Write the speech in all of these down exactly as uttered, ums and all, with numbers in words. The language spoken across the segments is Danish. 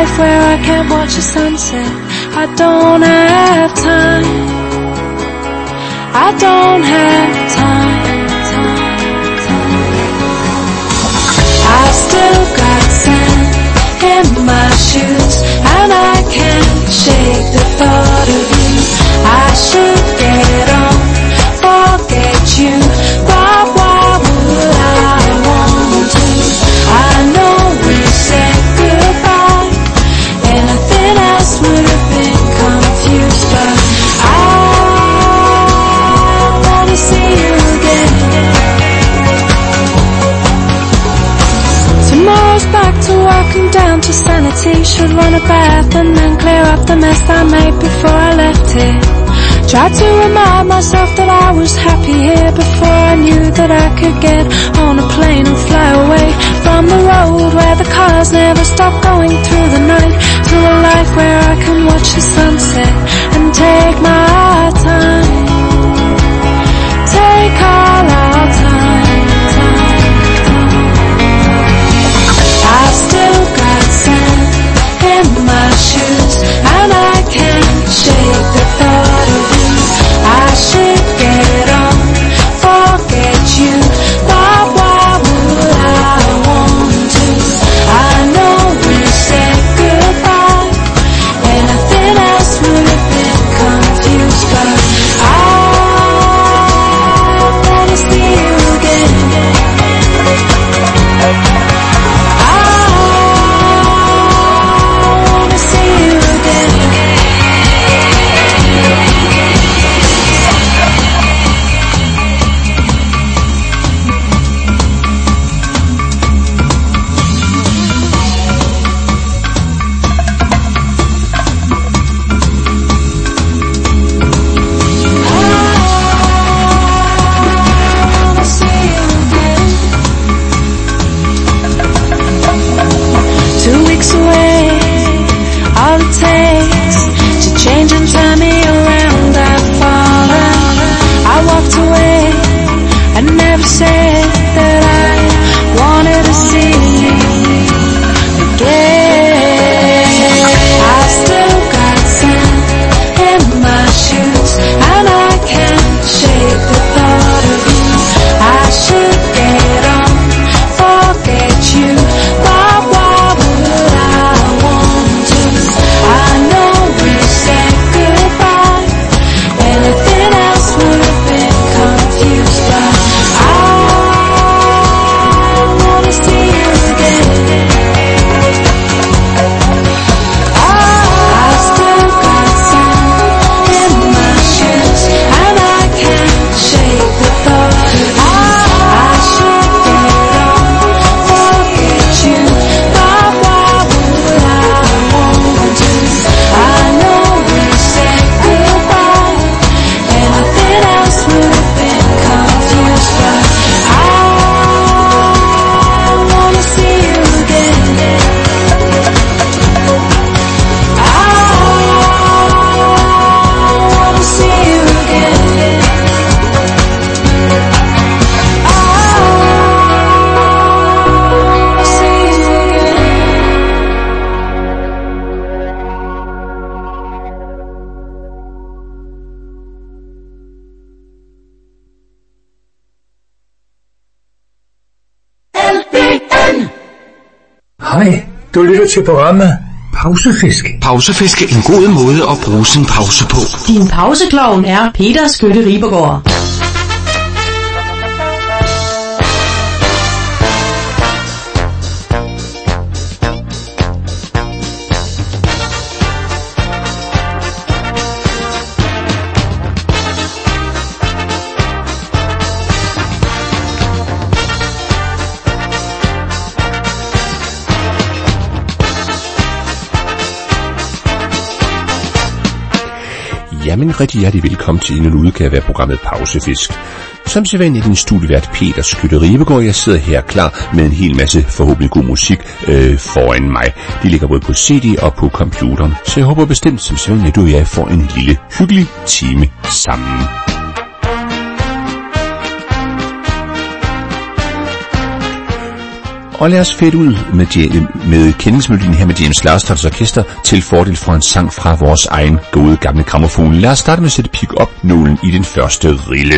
life where I can't watch the sunset. I don't have time. I don't have time. I've still got sand in my shoes, and I can't shake the thought of you. I should get on, forget you, but why would I want to? I know we said goodbye, anything else would have been confused, but I wanna see you again. Tomorrow's back to work and down to sanity. Should run a bath and then clear up the mess I made before I left here. Tried to remind myself that I was happy here before I knew that I could get on a plane and fly away from the road where the cars never stop going through the night, to a life where I can watch the sunset and take my time. Take all our time, time, time. I've still got sand in my shoes, and I can't shake the thought of you. I should get on, forget you, but why would I want to? I know we said goodbye, anything else would have been confused, but I wanna see you again. I wanna see you again. Two weeks away, all it takes to change and turn me around. I've fallen, I walked away, I never said that I wanted to see you again. I've still got sand in my shoes, and I can't shake the thought of you. I should get on, forget you, but why would I want to? I know we said goodbye, anything else would have been confused, but I wanna see you again. I've still got sand in my shoes, and I can't shake the thought of you. I should get on, forget you, but why would I want to? I know we said goodbye, anything else would have been confused, but I wanna see you again. I wanna see you again. I wanna see you again. Hej, du lytter til programmet Pausefisk. Pausefisk er en god måde at bruge sin pause på. Din pauseklovn er Peter Skytte Ribergaard. Jamen, rigtig hjertelig velkommen til en udgave af programmet Pausefisk. Som sædvanligt din studievært Peter Skytte Ribergaard. Jeg sidder her klar med en hel masse forhåbentlig god musik øh, foran mig. De ligger både på C D og på computeren, så jeg håber bestemt som sædvanligt, at du og jeg får en lille hyggelig time sammen. Og lad os fede ud med, med kendingsmelodien her med James Lars Orkester til fordel for en sang fra vores egen gode gamle grammofon. Lad os starte med at sætte pick-up-nålen i den første rille.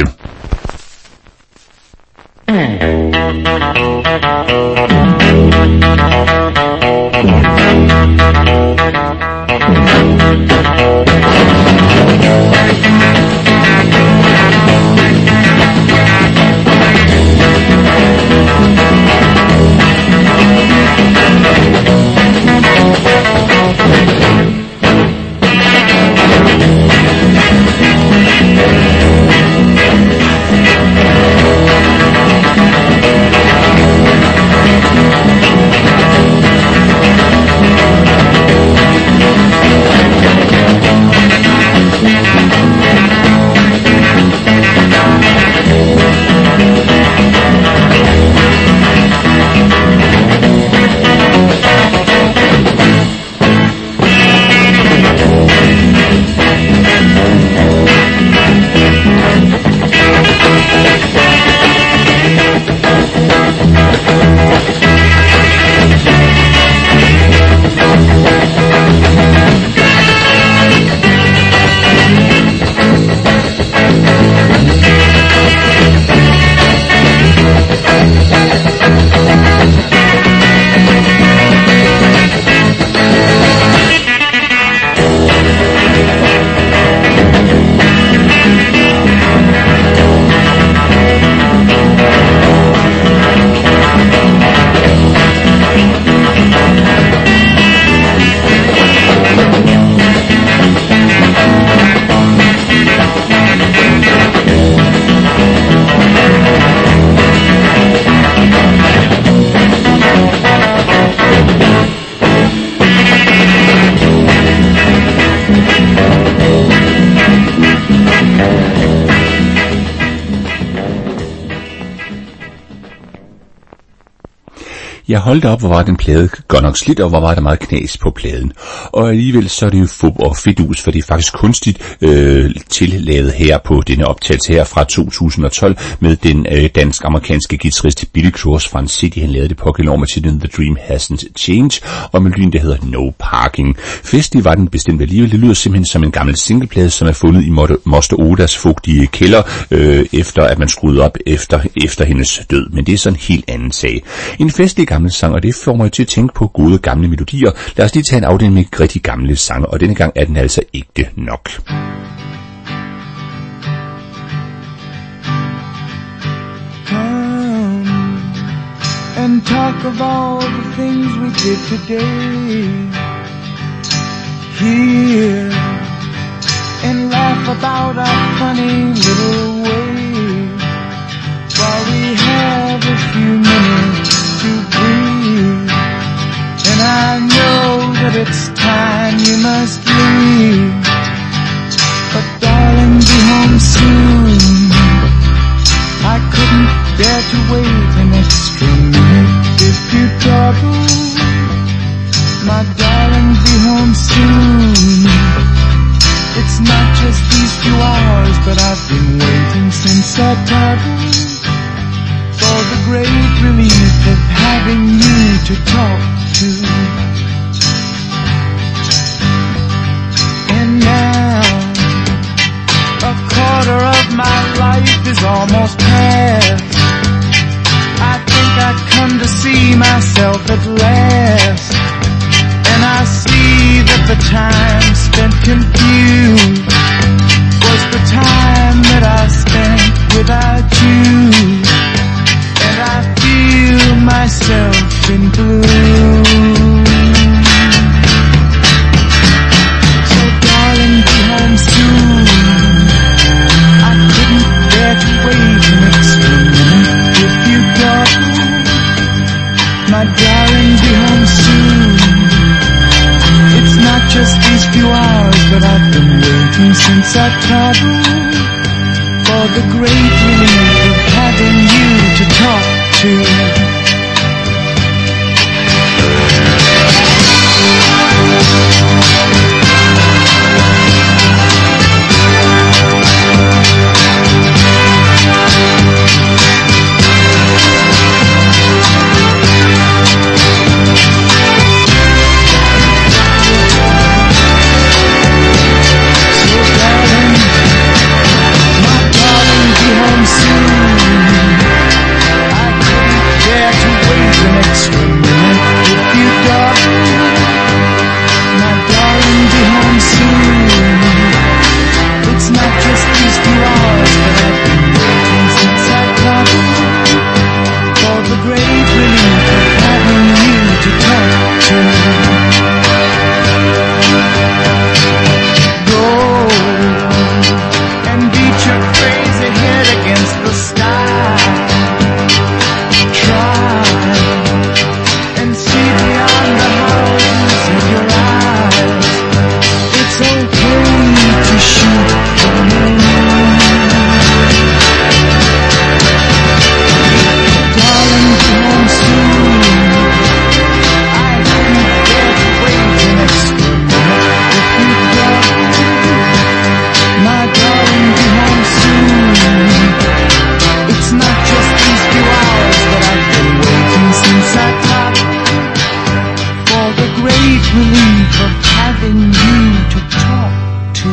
Jeg holdt op, hvor var den plade godt nok slidt, og hvor var der meget knas på pladen. Og alligevel så er det jo fup og fedus, for det er faktisk kunstigt øh, tillavet her på denne optagelse her fra to tusind og tolv med den øh, dansk-amerikanske guitarist Billy Cross fra en C D, han lavede det pågældende år med titlen The Dream Hasn't Changed, og melodien der hedder No Parking. Festlig var den bestemt alligevel. Det lyder simpelthen som en gammel singleplade, som er fundet i Moster Odas fugtige kælder, øh, efter at man skruede op efter, efter hendes død. Men det er sådan en helt anden sag. En festlig gammel sang, og det får mig til at tænke på gode gamle melodier. Lad os lige tage en afdeling med rigtig gamle sange, og denne gang er den altså ægte nok. Come and talk of all the things we did today. Here and laugh about our funny little ways while we have a few minutes to breathe. And I know that it's time you must leave, but darling, be home soon. I couldn't dare to wait an extra minute if you trouble. My darling, be home soon. It's not just these few hours, but I've been waiting since I traveled for the great relief of having you to talk to. And now a quarter of my life is almost past. I think I've come to see myself at last, and I see that the time spent confused was the time that I spent without you. And I feel myself in blue. So darling, be home soon. I couldn't dare to wait an extra minute if you don't. My darling, be home soon. It's not just these few hours, but I've been waiting since I traveled for the great relief of having you to talk to. sweet relief of having you to talk to.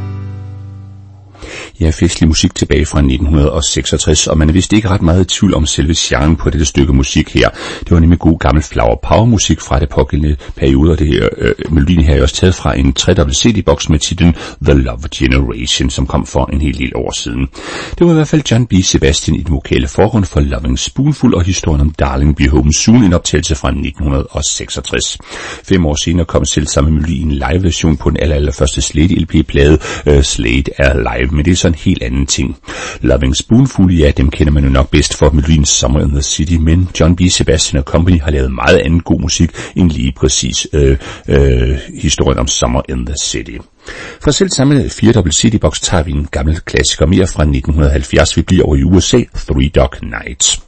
Ja, festlig musik tilbage fra nitten seksogtres, og man er vist ikke ret meget i tvivl om selve genren på dette stykke musik her. Det var nemlig god gammel flower power musik fra det pågældende periode, og det her, øh, melodien her er også taget fra en tredobbelt C D-boks med titlen The Love Generation, som kom for en hel del år siden. Det var i hvert fald John B. Sebastian i den vokale forgrund for Loving Spoonful og historien om Darling Be Home Soon, en optagelse fra nitten seksogtres. Fem år senere kom selv samme melodi i en live-version på den aller, allerførste Slade L P-plade, uh, Slade er Live, men det er så en helt anden ting. Loving Spoonful, ja, dem kender man jo nok bedst for melodien Summer in the City, men John B. Sebastian og Company har lavet meget anden god musik end lige præcis øh, øh, historien om Summer in the City. Fra selv samme firedobbelt C D-boks tager vi en gammel klassiker mere fra nitten halvfjerds. Vi bliver over i U S A, Three Dog Night.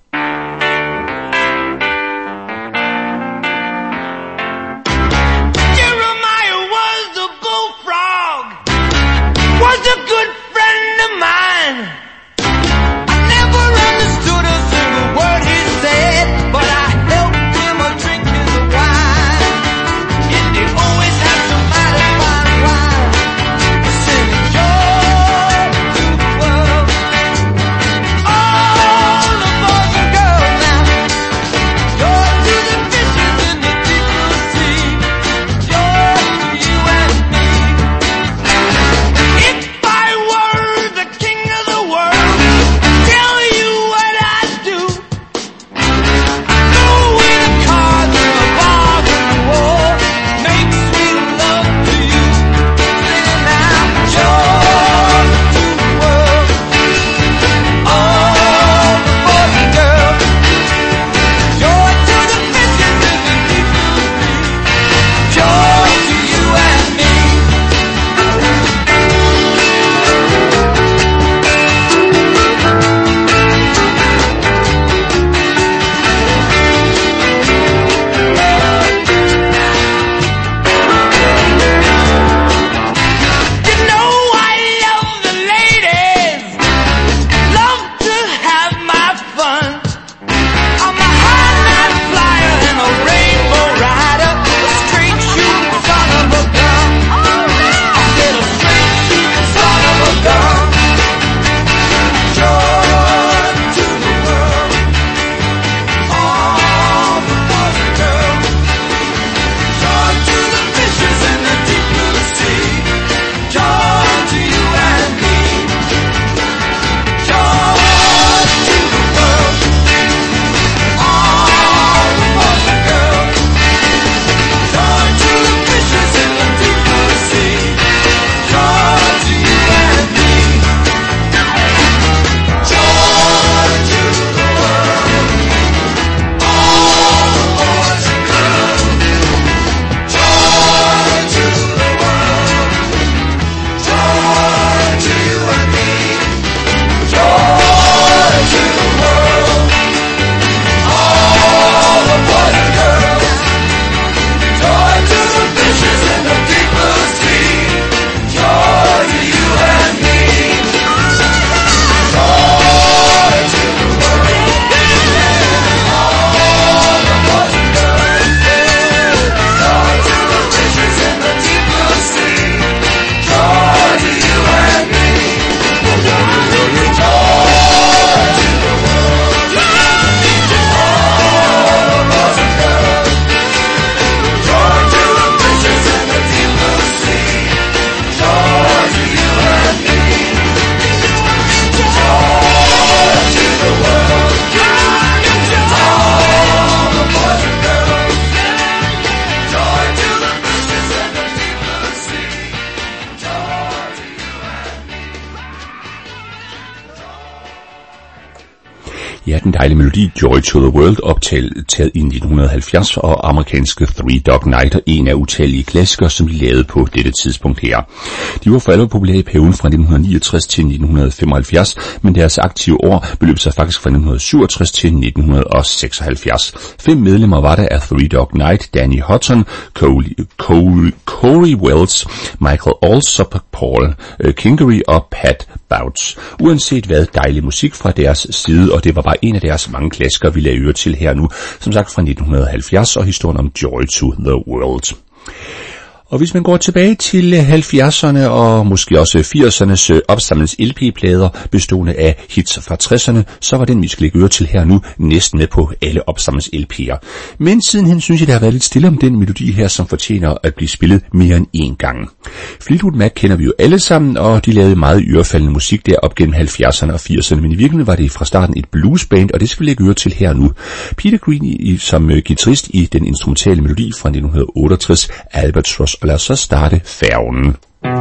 Ja, den dejlige melodi Joy to the World, optaget i nitten halvfjerds, og amerikanske Three Dog Night, en af utallige klassikere, som de lavede på dette tidspunkt her. De var for alvor populære i perioden fra nitten niogtres til nitten femoghalvfjerds, men deres aktive år beløb sig faktisk fra nitten syvogtres til nitten seksoghalvfjerds. Fem medlemmer var der af Three Dog Night: Danny Hutton, Corey Wells, Michael Allsop, Paul Kingery og Pat Bouts. Uanset hvad, dejlig musik fra deres side, og det var bare en af deres mange klassikere, vi lader øre til her nu, som sagt fra nitten halvfjerds, og historien om Joy to the World. Og hvis man går tilbage til halvfjerdserne og måske også firsernes opsamlings L P-plader bestående af hits fra tresserne, så var den, vi skal lægge øre til her nu, næsten med på alle opsamlings L P'er. Men sidenhen synes jeg, der har været lidt stille om den melodi her, som fortjener at blive spillet mere end én gang. Fleetwood Mac kender vi jo alle sammen, og de lavede meget ørefaldende musik der op gennem halvfjerdserne og firserne, men i virkeligheden var det fra starten et bluesband, og det skal vi lægge øre til her nu. Peter Green som guitarist i den instrumentale melodi fra nitten otteogtres, Albatross. Og lad os så starte færgen.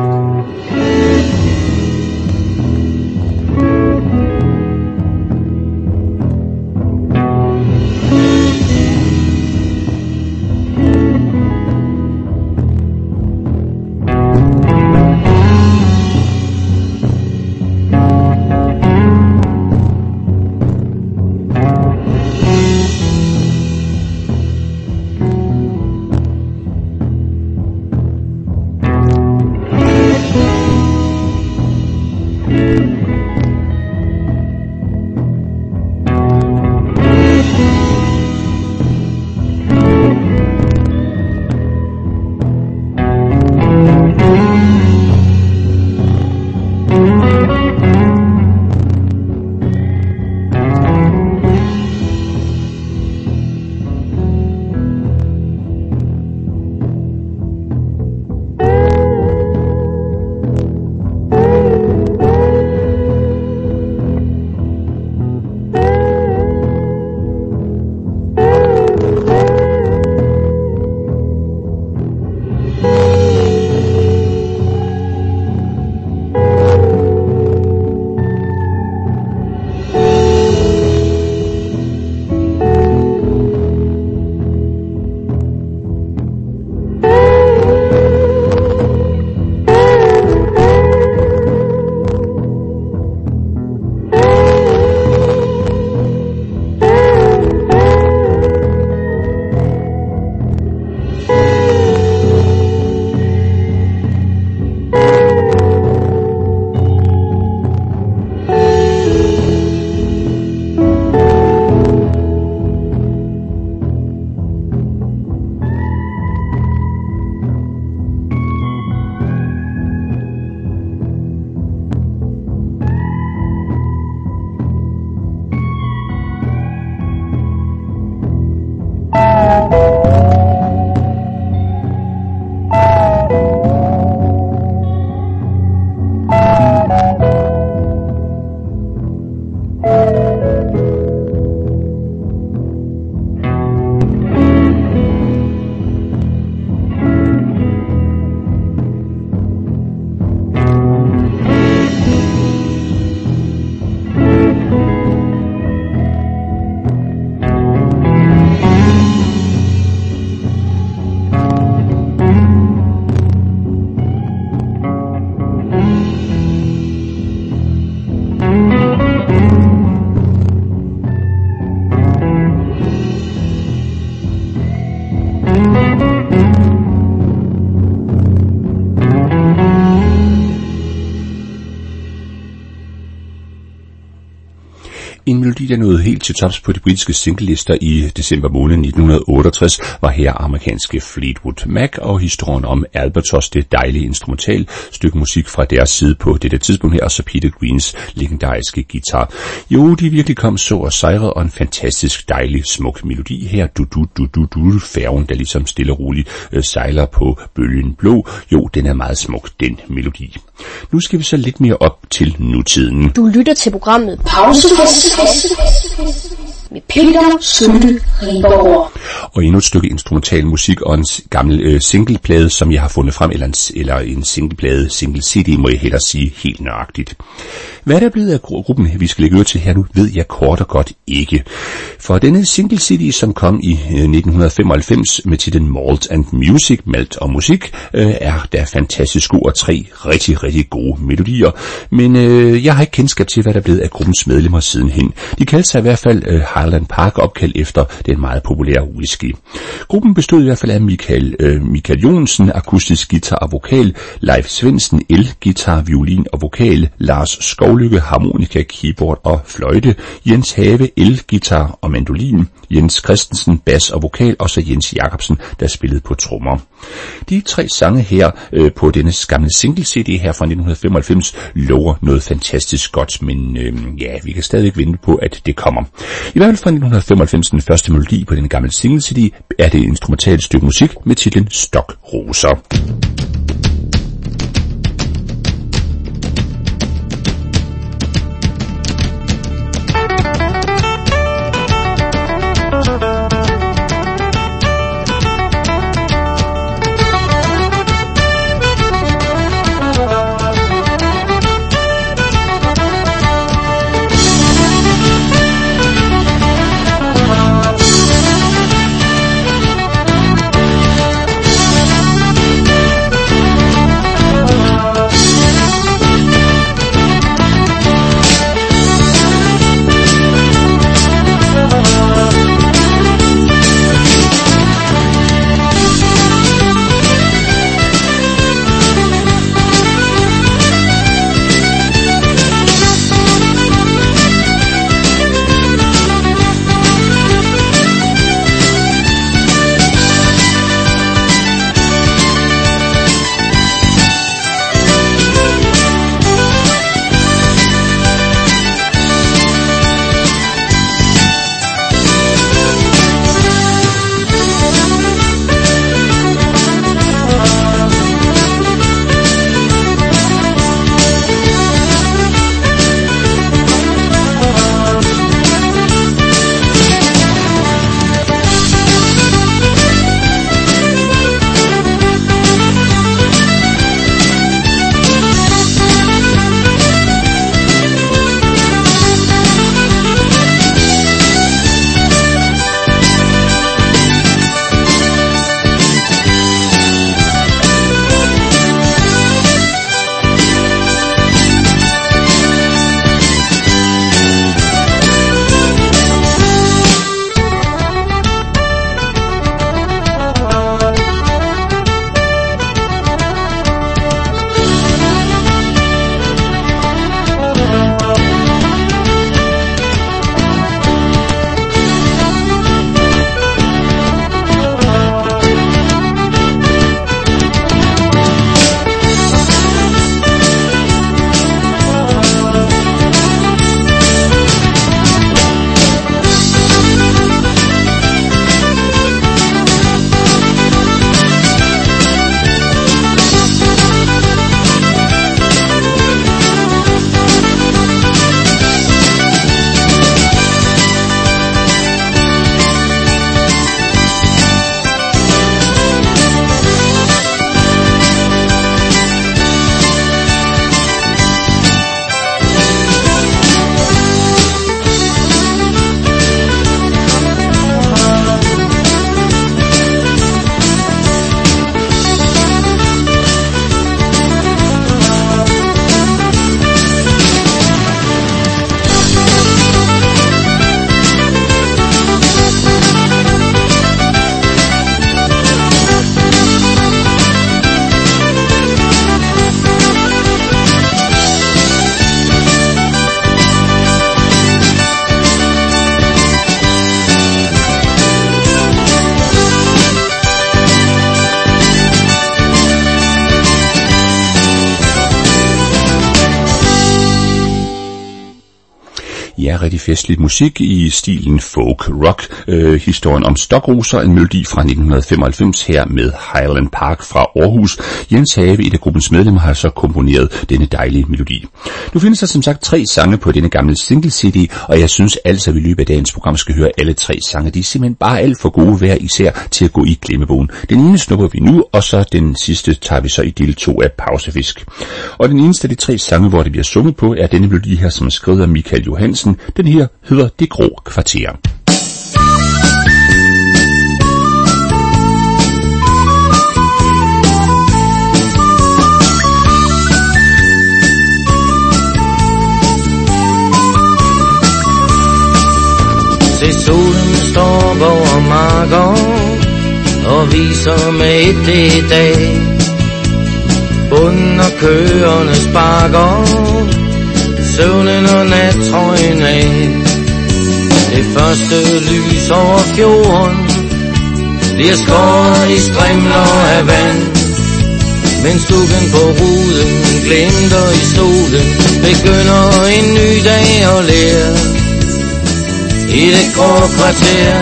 En melodi, der nåede helt til tops på de britiske singlelister i december måned nitten otteogtres, var her amerikanske Fleetwood Mac og historien om Albatross, det dejlige instrumental stykke musik fra deres side på dette tidspunkt her, og så Peter Greens legendariske guitar. Jo, de virkelig kom så og sejrede, og en fantastisk dejlig smuk melodi her, du du du du du færgen, der ligesom stille og roligt øh, sejler på bølgen blå. Jo, den er meget smuk, den melodi. Nu skal vi så lidt mere op til nutiden. Du lytter til programmet Pausefest med Peter Skytte Ribergaard. Og endnu et stykke instrumental musik og en gammel øh, singleplade, som jeg har fundet frem, eller en, eller en singleplade, single C D, må jeg hellere sige helt nøjagtigt. Hvad der er blevet af gruppen, vi skal lægge øre til her nu, ved jeg kort og godt ikke. For denne single C D, som kom i øh, nitten femoghalvfems med titlen Malt and Music, Malt og Musik, øh, er der fantastisk god og tre rigtig, rigtig gode melodier. Men øh, jeg har ikke kendskab til, hvad der er blevet af gruppens medlemmer sidenhen. De kaldte sig i hvert fald øh, Highland Park, opkaldt efter den meget populære whisky. Gruppen bestod i hvert fald af Michael, øh, Michael Jonsen, akustisk guitar og vokal, Leif Svendsen, el-guitar, violin og vokal, Lars Skovlykke, harmonika, keyboard og fløjte, Jens Have, el-guitar og mandolin, Jens Christensen, bas og vokal, og så Jens Jacobsen, der spillede på trommer. De tre sange her øh, på denne gamle single-C D her fra nitten femoghalvfems lover noget fantastisk godt, men øh, ja, vi kan stadig vente på, at det kommer. I hvert fald fra nitten femoghalvfems, den første melodi på den gamle single-C D, er det et instrumentalt stykke musik med titlen Stokroser. Ja, rigtig festlig musik i stilen folk rock. Øh, historien om Stokroser, en melodi fra nitten femoghalvfems her med Highland Park fra Aarhus. Jens Have, et af gruppens medlemmer, har så komponeret denne dejlige melodi. Nu findes der som sagt tre sange på denne gamle single-C D, og jeg synes altså, at vi i løbet af dagens program skal høre alle tre sange. De er simpelthen bare alt for gode hver især til at gå i glemmebogen. Den ene snupper vi nu, og så den sidste tager vi så i del to af Pausefisk. Og den eneste af de tre sange, hvor det bliver sunget på, er denne melodi her, som er skrevet af Michael Johansen. Den her hedder Det Grå Kvarter. C'est vore marker og viser med et det i dag. Bunden og køerne sparker søvnen og nattrøjen af. Det første lys over fjorden bliver skåret i strimler af vand, mens dukken på ruden glimter i solen. Begynder en ny dag at lære i det grå kvarter.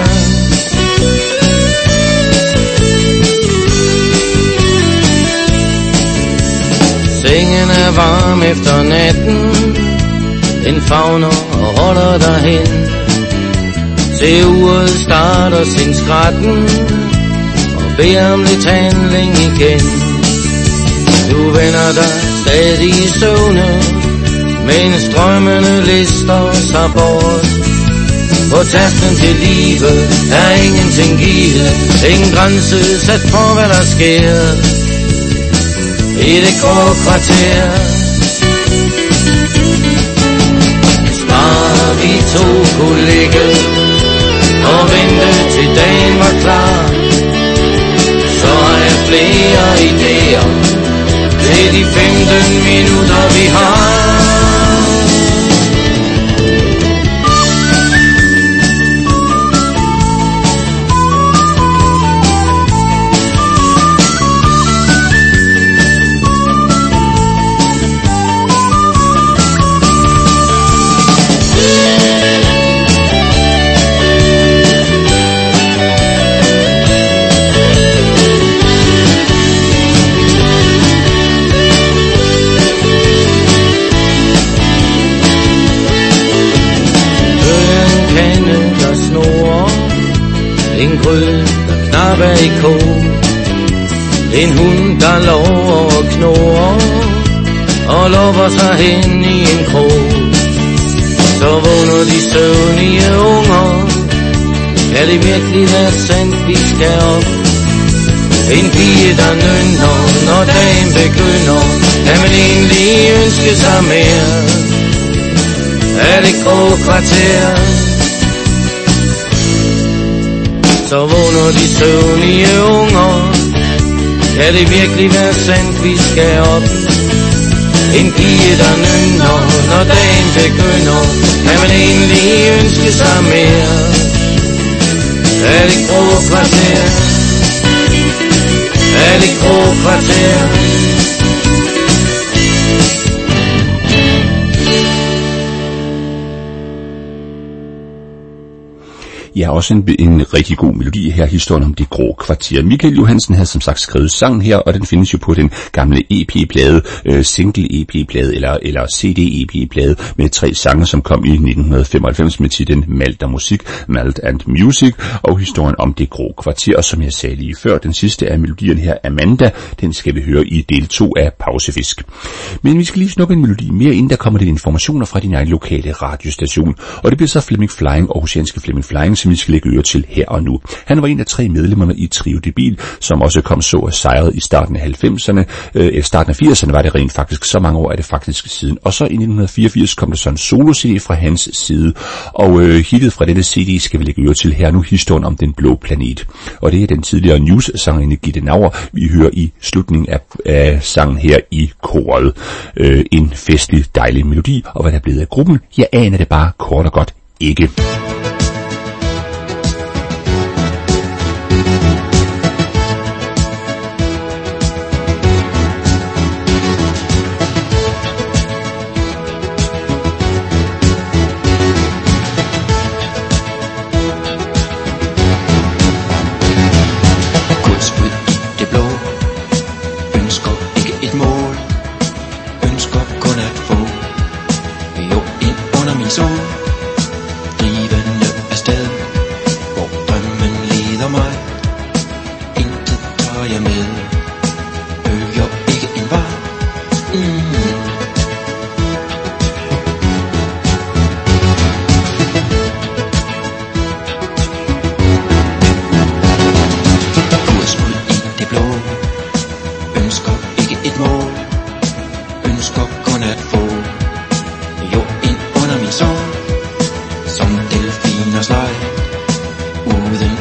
Sengen er varm efter natten, den favner og holder dig hen. Se uret starter sin skrætten og beder om lidt handling igen. Du vender dig stadig i søvne, mens drømmene lister sig bort. På tasken til livet er ingenting givet, ingen grænse sat for hvad der sker i det grå kvarter. Hvis bare vi to kunne ligge og vente til dagen var klar, så har jeg flere idéer til de femten minutter vi har. En grød, der knap er i kog, en hund, der lover og knurrer og lopper sig hen i en krog. Så vågner de søvnige unger, kan det virkelig være sandt, vi skal op? En pige, der nynner, når dagen begynder, kan man egentlig ønske sig mere af det grå kvarter. Så vågner de søvnige unger, kan det virkelig være sandt, vi skal op? En pige, der nynner, når dagen begynder, kan man egentlig ønske sig mere af det grå kvarter, af det grå kvarter. Ja, også en, en rigtig god melodi her, historien om det grå kvarter. Michael Johansen havde som sagt skrevet sangen her, og den findes jo på den gamle E P-plade, øh, single-E P-plade eller, eller C D-E P-plade med tre sange, som kom i nitten femoghalvfems med titlen Malt og Musik, Malt and Music, og historien om det grå kvarter. Og som jeg sagde lige før, den sidste af melodien her, Amanda, den skal vi høre i del to af Pausefisk. Men vi skal lige snuppe en melodi mere, inden der kommer lidt informationer fra din egen lokale radiostation, og det bliver så Flemming Flying, aarhusianske Flemming Flying, som vi skal lægge øre til her og nu. Han var en af tre medlemmerne i Trio Debil, som også kom så og sejrede i starten af halvfemserne. Øh, starten af firserne var det rent faktisk, så mange år er det faktisk siden. Og så i nitten fireogfirs kom der så en solo-C D fra hans side, og øh, hittet fra denne C D skal vi lægge øre til her nu, historien om den blå planet. Og det er den tidligere News-sangerinde Gitte Nauer, vi hører i slutningen af, af sangen her i koret. Øh, en festlig, dejlig melodi, og hvad der er blevet af gruppen, jeg aner det bare kort og godt ikke. Som delfiners leg uden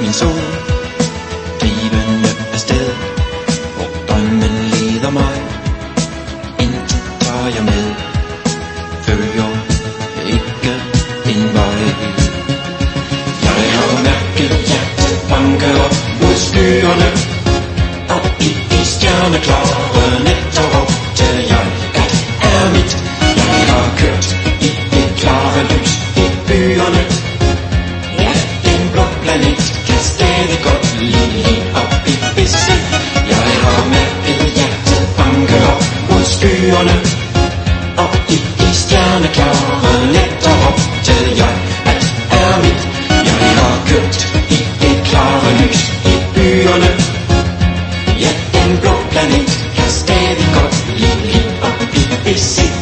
min sol, drivende afsted, hvor drømmen leder mig. Intet tager jeg med, følger ikke en vej. Jeg har mærket hjertet banke op mod skyerne, og i de stjerneklare nætter råbte jeg, at er mit. Jeg har kørt i det klare lys i byerne. Ja, den blå planet kan stadig godt lide helt op i spidsen. Jeg har mærket hjertet banke op mod skyerne, og i de stjerneklare nætter råbte jeg, at er mit. Jeg har kørt i det klare lys i byerne. Ja, den blå planet kan stadig godt lide helt op i spidsen.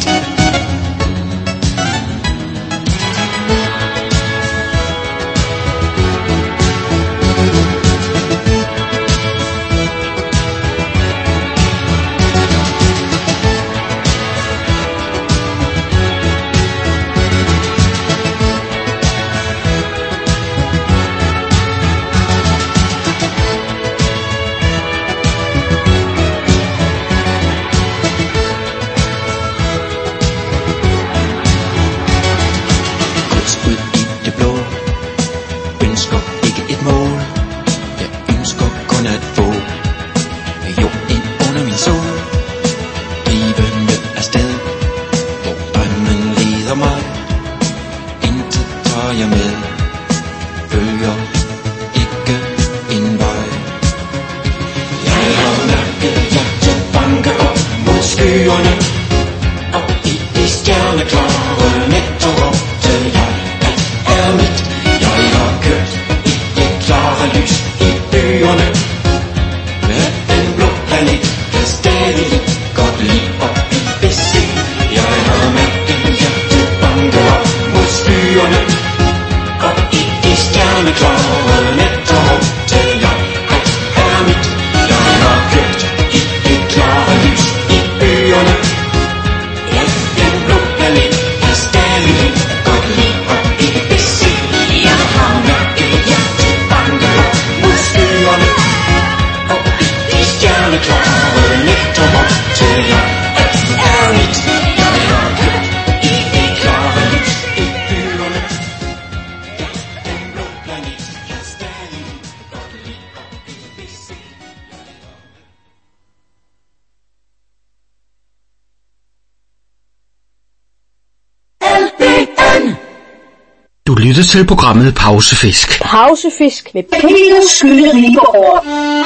Du lytter til programmet Pausefisk. Pausefisk med Peter Skylde Ribergaard.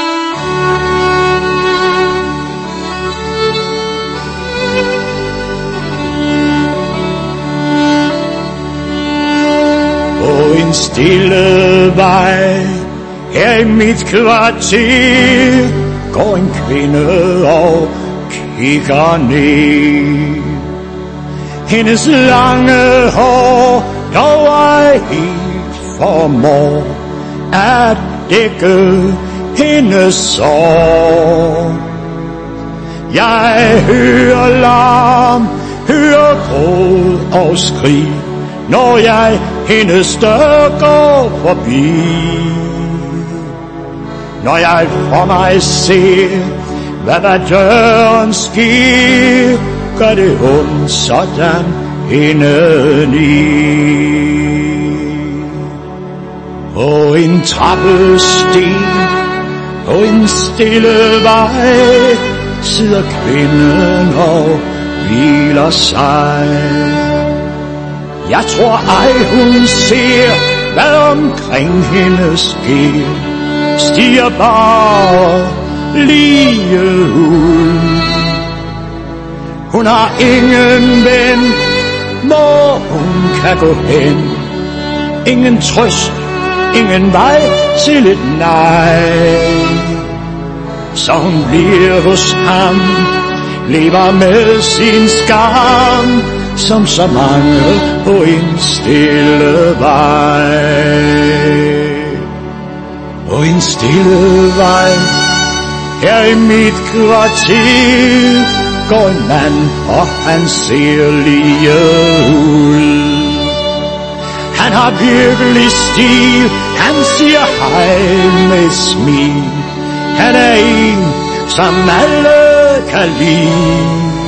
På en stille vej her i mit kvarter går en kvinde og kigger ned. Hendes lange hår dog ej helt formår at dække hendes sår. Jeg hører larm, hører gråd og skrig, når jeg hendes dør går forbi. Når jeg for mig ser, hvad der døren sker, gør det ondt sådan indeni. På en trappesten, på en stille vej, sidder kvinden og hviler sig. Jeg tror ej hun ser, hvad omkring hende sker, stiger bare lige ud. Hun har ingen ven, hvor hun kan gå hen. Ingen trøst, ingen vej til et nej. Så hun bliver hos ham, lever med sin skam, som så mange på en stille vej. På en stille vej, her i mit kvarter, går en mand, og han ser lige ud. Han har virkelig stil, han siger hej med smil. Han er en, som alle kan lide.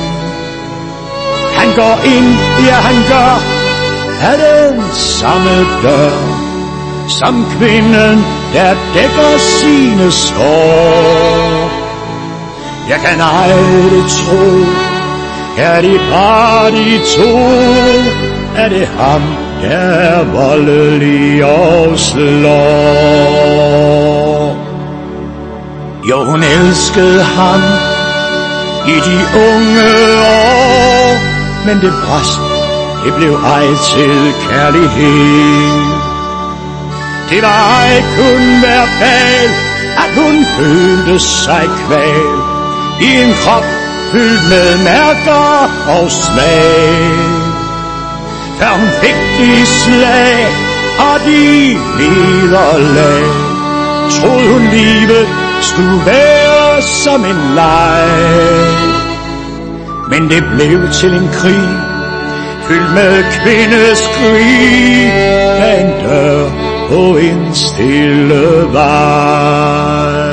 Han går ind, ja han gør, af den samme dør, som kvinden, der dækker sine sår. Jeg kan aldrig tro, er det bare de to, er det ham, der er voldelig og slår. Jo, hun elskede ham i de unge år, men det brast, det blev ej til kærlighed. Det var ej kun verbal, at hun følte sig kval i en krop fyldt med mærker og slag. Før hun fik de slag og de nederlag, troede hun livet skulle være som en leg. Men det blev til en krig, fyldt med kvindeskrig, af en dør på en stille vej.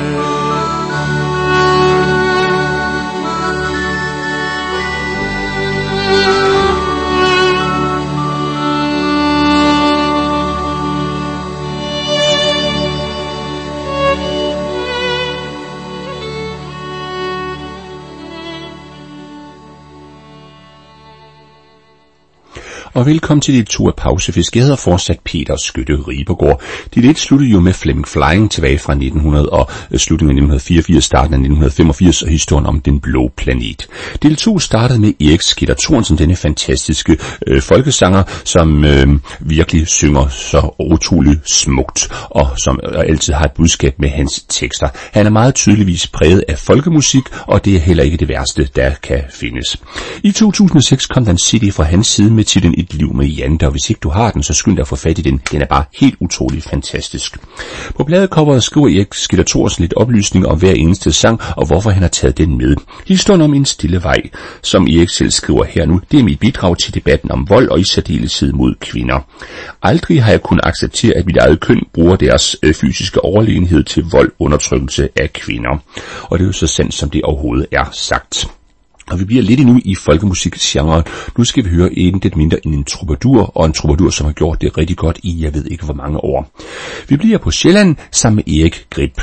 Og velkommen til det to af Pausefisk. Jeg hedder fortsat Peter Skytte Ribergaard. Det lidt sluttede jo med Fleming Flying tilbage fra nitten hundrede og slutningen af nitten fireogfirs, starten af nitten femogfirs og historien om den blå planet. Del to startede med Erik Sketter Thornsen, denne fantastiske øh, folkesanger, som øh, virkelig synger så utroligt smukt og som øh, altid har et budskab med hans tekster. Han er meget tydeligvis præget af folkemusik, og det er heller ikke det værste, der kan findes. I to tusind og seks kom der en C D fra hans side med titlen Et liv med Jante, og hvis ikke du har den, så skynd dig at få fat i den. Den er bare helt utrolig fantastisk. På pladecoveret skriver Erik Sketter Thorsen lidt oplysning om hver eneste sang, og hvorfor han har taget den med. Historien om en stille vej, som Erik selv skriver her nu, det er mit bidrag til debatten om vold og i særdeleshed mod kvinder. Aldrig har jeg kunnet acceptere, at mit eget køn bruger deres øh, fysiske overlegenhed til vold, undertrykkelse af kvinder. Og det er jo så sandt, som det overhovedet er sagt. Og vi bliver lidt endnu i folkemusikgenren. Nu skal vi høre en lidt mindre end en troubadour, og en troubadour, som har gjort det rigtig godt i, jeg ved ikke hvor mange år. Vi bliver på Sjælland sammen med Erik Grip.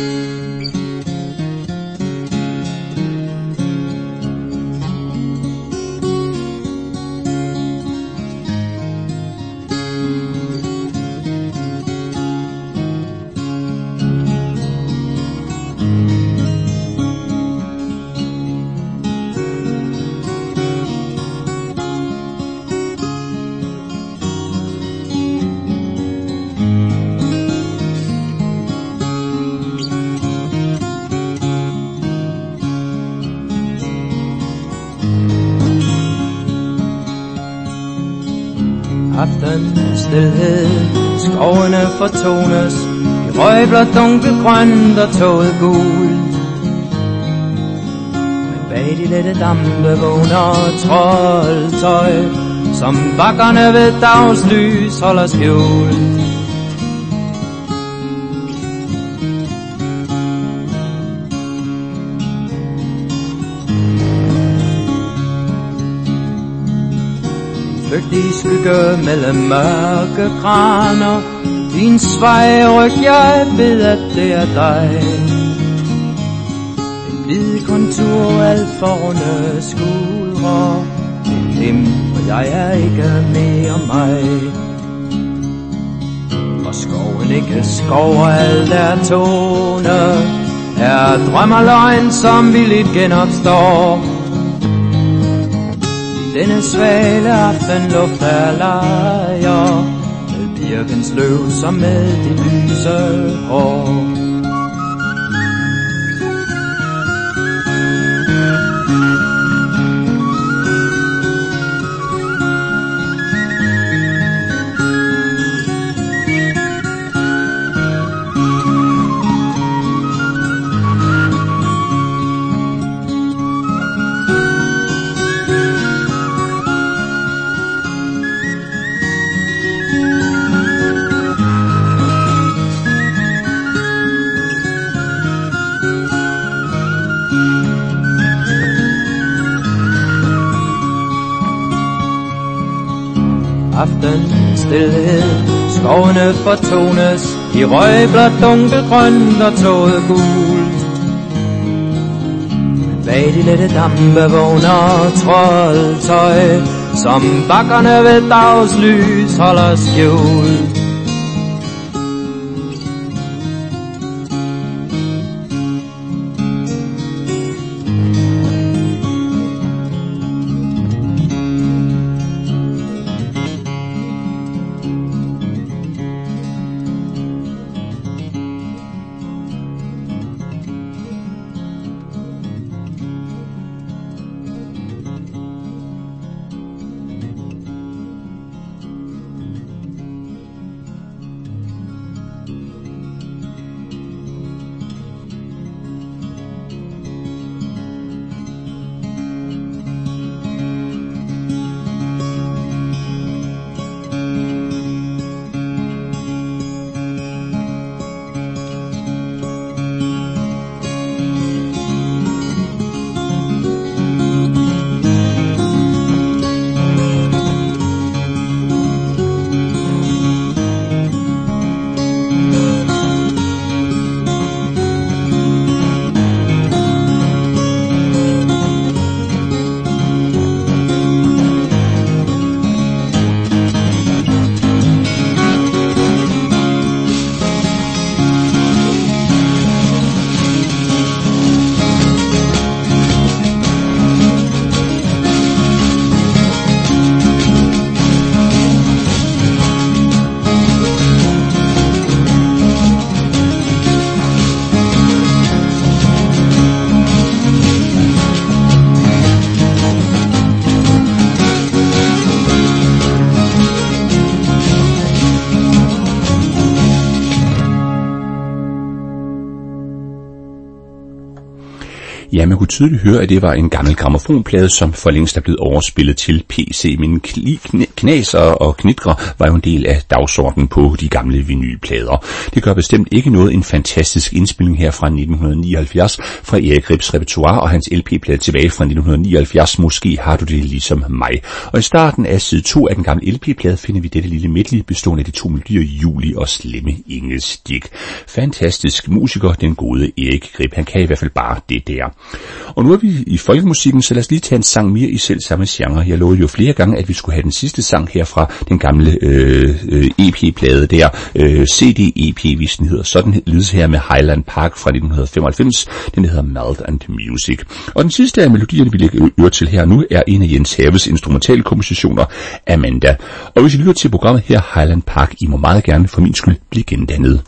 Aftenstilhed, skovene fortones, de røgblå dunkelgrønt og toget gult. Men bag de lette dampe vågner troldtøj, som bakkerne ved dagslys holder skjult. Flygtig skygge mellem mørke graner, din svejryg, jeg ved at det er dig. En hvid kontur, alt for runde skuldre, en him, og jeg er ikke mere mig. Og skoven ikke skov, og alt er tone, er drømmer løgn, som villigt genopstår. Denne svale aftenluft er lejer, med birkens løv som med det lyse hår. aftenstilhed. Skovene fortones i røgblåt, dunkelgrønt og tåget gult. Bag de lette dampe vågner troldtøj, som bakkerne ved dagslys holder skjult. Ja, man kunne tydeligt høre, at det var en gammel grammofonplade, som for længst er blevet overspillet til P C, men knaser og knitre var jo en del af dagsordenen på de gamle vinylplader. Det gør bestemt ikke noget en fantastisk indspilning her fra nitten nioghalvfjerds fra Erik Rips repertoire og hans L P-plade tilbage fra nitten nioghalvfjerds. Måske har du det ligesom mig. Og i starten af side to af den gamle L P-plade finder vi dette lille medley bestående af de to melodier Juli og Slemme Ingestik. Fantastisk musiker, den gode Erik Grip. Han kan i hvert fald bare det der. Og nu er vi i folkemusikken, så lad os lige tage en sang mere i selv samme genre. Jeg lovede jo flere gange, at vi skulle have den sidste sang her fra den gamle øh, øh, E P-plade der. Øh, C D-E P, hvis den hedder. Sådan lydes her med Highland Park fra nitten femoghalvfems. Den hedder Malt and Music. Og den sidste af melodierne, vi lægger øre til her nu, er en af Jens Haves instrumentale kompositioner, Amanda. Og hvis I lytter til programmet her, Highland Park, I må meget gerne for min skyld blive gendannet.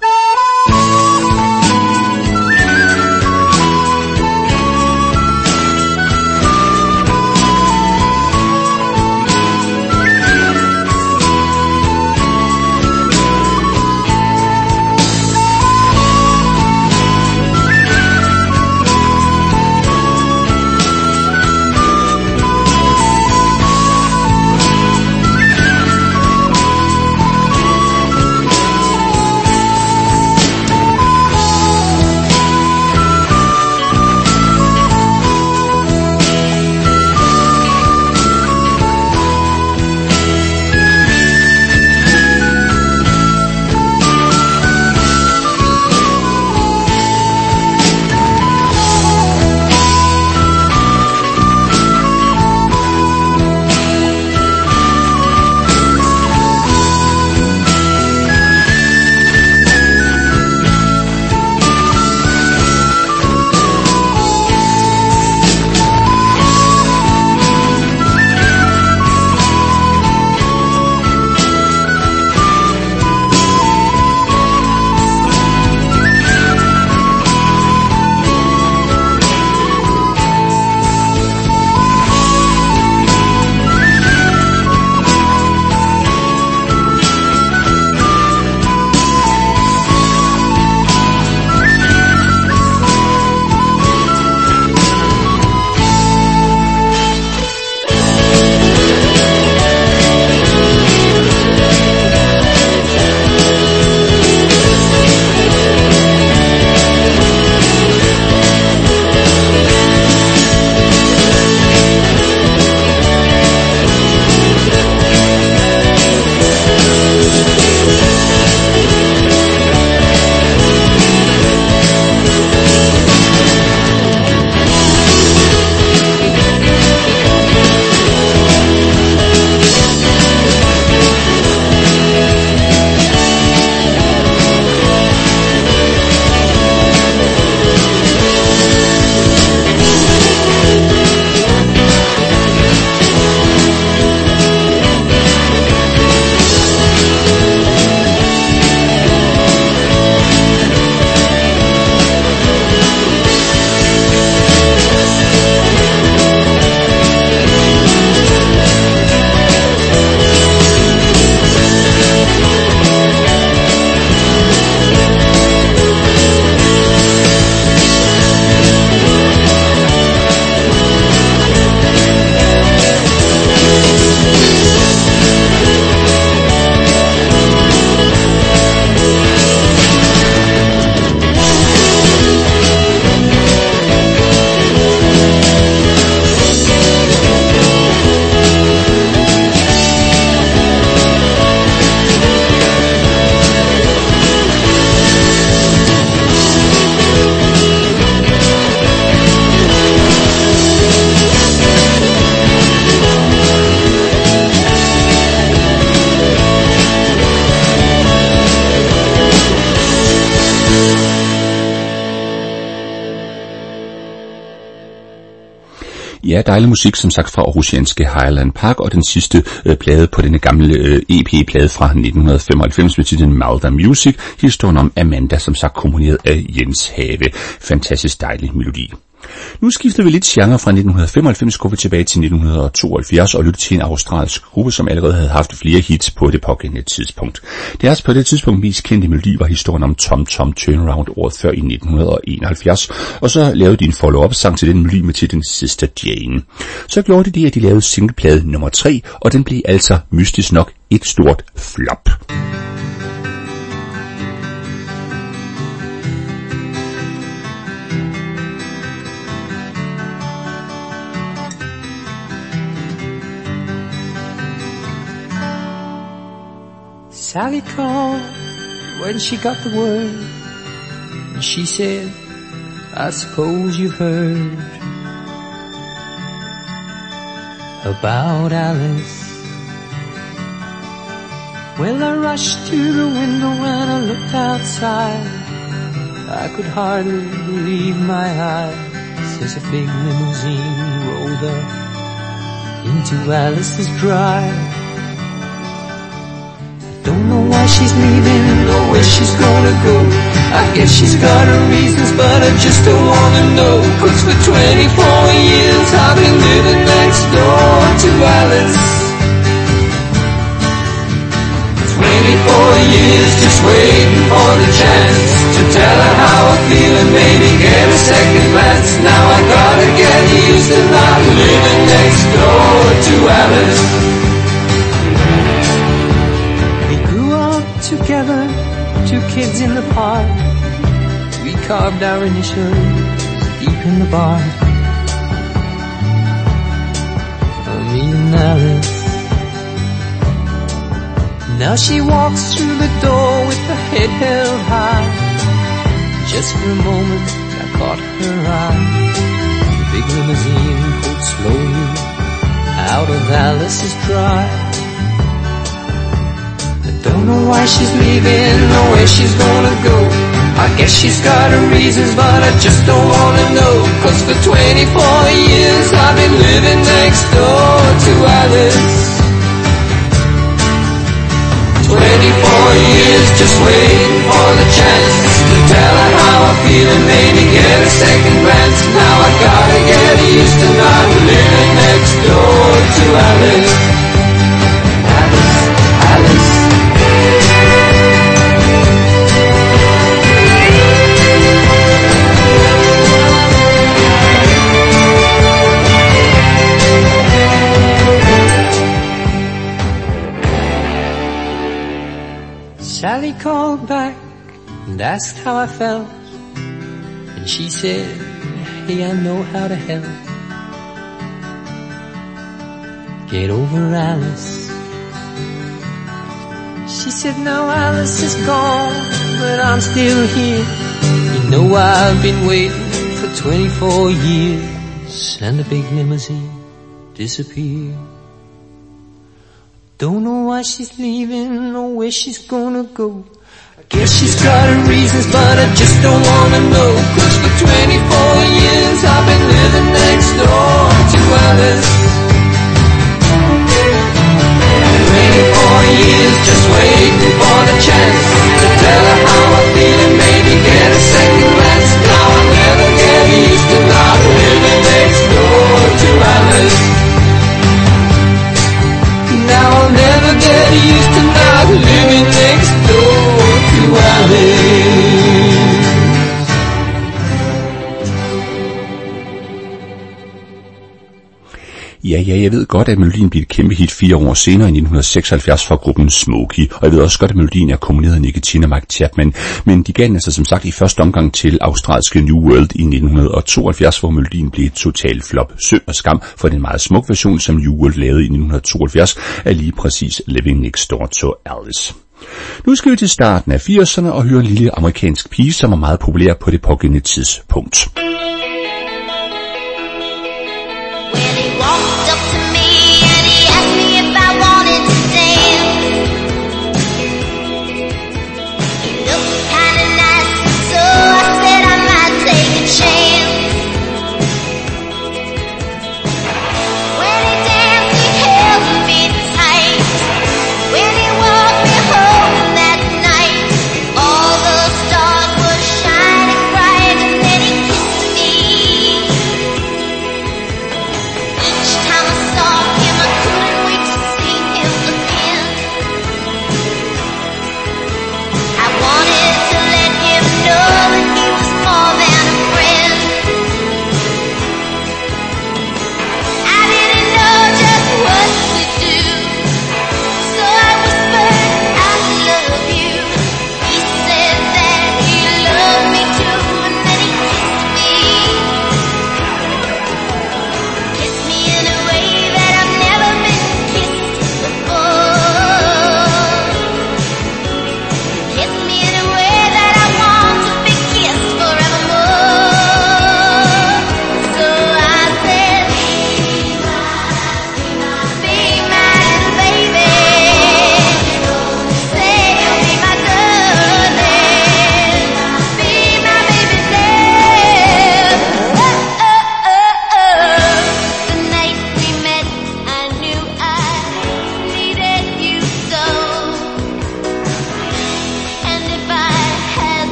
Ja, dejlig musik, som sagt, fra aarhusianske Highland Park, og den sidste øh, plade på denne gamle øh, E P-plade fra nitten femoghalvfems med titlen Malda Music, historien om Amanda, som sagt komponeret af Jens Have. Fantastisk dejlig melodi. Nu skifter vi lidt genre. Fra nitten femoghalvfems går vi tilbage til nitten tooghalvfjerds og lytter til en australsk gruppe, som allerede havde haft flere hits på det pågældende tidspunkt. Deres på det tidspunkt mest kendte melodi var historien om Tom Tom Turnaround året før i nitten enoghalvfjerds, og så lavede de en follow-up sang til den melodi med titlen Sister Jane. Så gjorde de det, at de lavede singleplade nummer tre, og den blev altså mystisk nok et stort flop. Sally called when she got the word, and she said, I suppose you've heard about Alice. Well, I rushed to the window and I looked outside. I could hardly believe my eyes as a big limousine rolled up into Alice's drive. Don't know why she's leaving or where she's gonna go. I guess she's got her reasons, but I just don't wanna know. Cause for twenty-four years I've been living next door to Alice. twenty-four years just waiting for the chance to tell her how I feel and maybe get a second glance. Now I gotta get used to not living next door to Alice. Together, two kids in the park. We carved our initials deep in the bark. Me and Alice. Now she walks through the door with her head held high. Just for a moment I caught her eye. The big limousine pulled slowly out of Alice's drive. Don't know why she's leaving or where she's gonna go. I guess she's got her reasons, but I just don't wanna know. Cause for twenty-four years I've been living next door to Alice. twenty-four years just waiting for the chance to tell her how I feel and maybe get a second glance. Now I gotta get used to not living next door to Alice. Alice, Alice. Sally called back and asked how I felt, and she said, hey, I know how to help. Get over Alice. She said, now Alice is gone, but I'm still here. You know I've been waiting for twenty-four years, and the big limousine disappeared. Don't know why she's leaving or where she's gonna go. I guess she's got her reasons, but I just don't wanna know. Cause for twenty-four years I've been living next door to Alice. twenty-four years just waiting for the chance to tell her how I feel and maybe get a second glance. Now I'll never get used to not living next door to Alice. Now I'll never get used to not living next door to Alice. Ja, ja, jeg ved godt, at melodien blev et kæmpe hit fire år senere i nitten seksoghalvfjerds fra gruppen Smokey, og jeg ved også godt, at melodien er komponeret af Nick Tina og Mike Chapman, men de gav den altså som sagt i første omgang til australske New World i nitten tooghalvfjerds, hvor melodien blev et totalt flop. Synd og skam for den meget smuk version, som New World lavede i nitten tooghalvfjerds, er lige præcis Living Next Door to Alice. Nu skal vi til starten af firserne og høre en lille amerikansk pige, som er meget populær på det pågældende tidspunkt.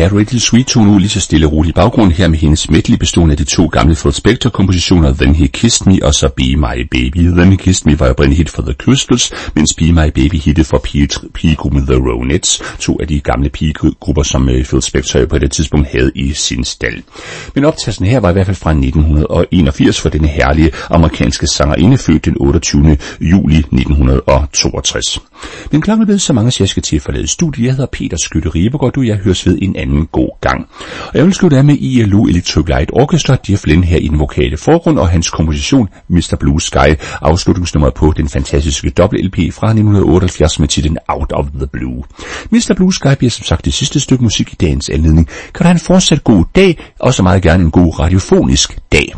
Ja, Radio Sweet tog nu lige så stille og roligt i baggrunden her med hendes medley bestående af de to gamle Phil Spector-kompositioner, Then He Kissed Me og så Be My Baby. Then He Kissed Me var jo oprindeligt hit for The Crystals, mens Be My Baby hittet for pigegruppen The Ronettes, to af de gamle pigegrupper, som Phil Spector på det tidspunkt havde i sin stald. Men optagelsen her var i hvert fald fra nitten enogfirs for denne herlige amerikanske sangerinde, født den otteogtyvende juli nitten toogtres. Men klokken er blevet så mange, så jeg skal til at forlade studiet. Jeg hedder Peter Skytte Ribergaard, du jeg høres ved en anden god gang. Og jeg vil slutte af med I L O Electric Light Orchestra, Jeff Lynne her i den vokale forgrund, og hans komposition mister Blue Sky, afslutningsnummeret på den fantastiske dobbelt L P fra nitten otteoghalvfjerds med titlen Out of the Blue. mister Blue Sky bliver som sagt det sidste stykke musik i dagens anledning. Kan du have en fortsat god dag, og så meget gerne en god radiofonisk dag.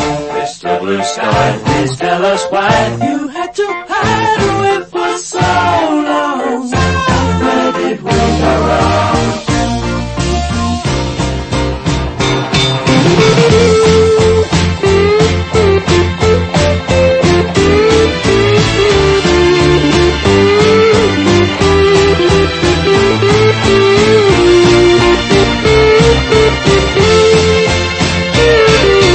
Blue sky, please tell us why you had to hide away for so